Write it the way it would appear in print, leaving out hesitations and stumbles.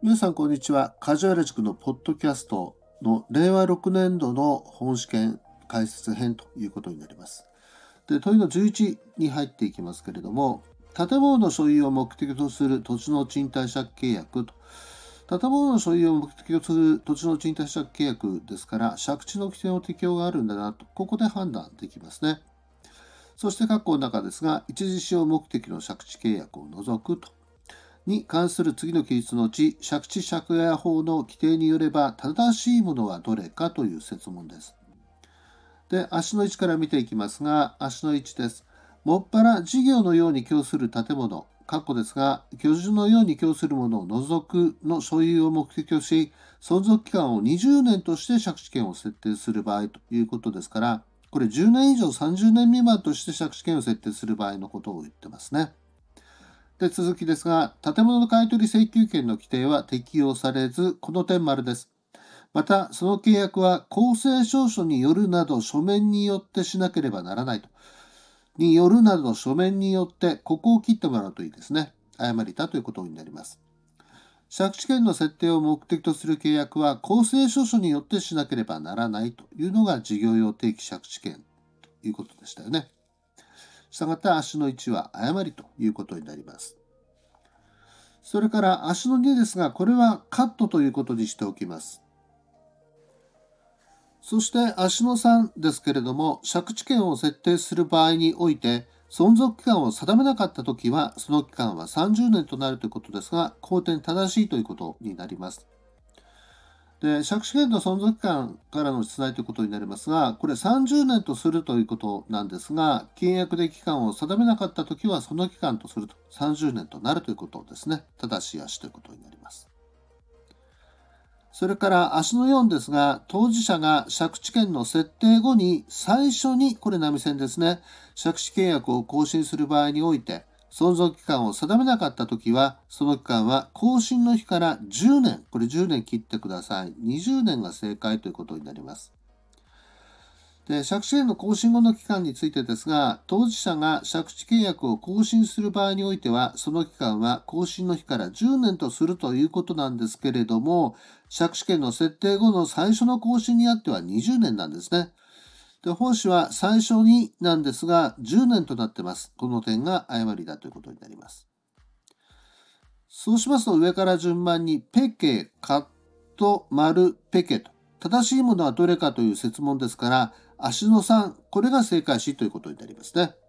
皆さん、こんにちは。梶原塾のポッドキャストの令和6年度の本試験解説編ということになります。で、問いの11に入っていきますけれども、建物の所有を目的とする土地の賃貸借契約と。建物の所有を目的とする土地の賃貸借契約ですから、借地の規定の適用があるんだなと、ここで判断できますね。そして括弧の中ですが、一時使用目的の借地契約を除くと。に関する次の記述のうち、借地借家法の規定によれば正しいものはどれかという設問です。で、足の位置から見ていきますが、足の位置です。もっぱら事業のように供する建物、括弧ですが、居住のように供するものを除くの所有を目的とし、存続期間を20年として借地権を設定する場合ということですから、これ10年以上30年未満として借地権を設定する場合のことを言ってますね。で、続きですが、建物の買取請求権の規定は適用されず、この点丸です。また、その契約は公正証書によるなど書面によってしなければならないと。によるなど書面によって、ここを切ってもらうといいですね。誤りだということになります。借地権の設定を目的とする契約は公正証書によってしなければならないというのが事業用定期借地権ということでしたよね。したがって足の位置は誤りということになります。それから足の2ですが、これはカットということにしておきます。そして足の3ですけれども、借地権を設定する場合において、存続期間を定めなかったときは、その期間は30年となるということですが、後点正しいということになります。で、借地権の存続期間からの出題ということになりますが、これ30年とするということなんですが、契約で期間を定めなかったときは、その期間とすると30年となるということですね。正しい足ということになります。それから足の4ですが、当事者が借地権の設定後に最初に、これ波線ですね、借地契約を更新する場合において、存続期間を定めなかったときは、その期間は更新の日から10年、これ10年切ってください。20年が正解ということになります。で、借地権の更新後の期間についてですが、当事者が借地契約を更新する場合においては、その期間は更新の日から10年とするということなんですけれども、借地権の設定後の最初の更新にあっては20年なんですね。で、本紙は最初になんですが、10年となってます。この点が誤りだということになります。そうしますと、上から順番に、ペケ、カット、丸、ペケと。正しいものはどれかという設問ですから、足の3、これが正解詞ということになりますね。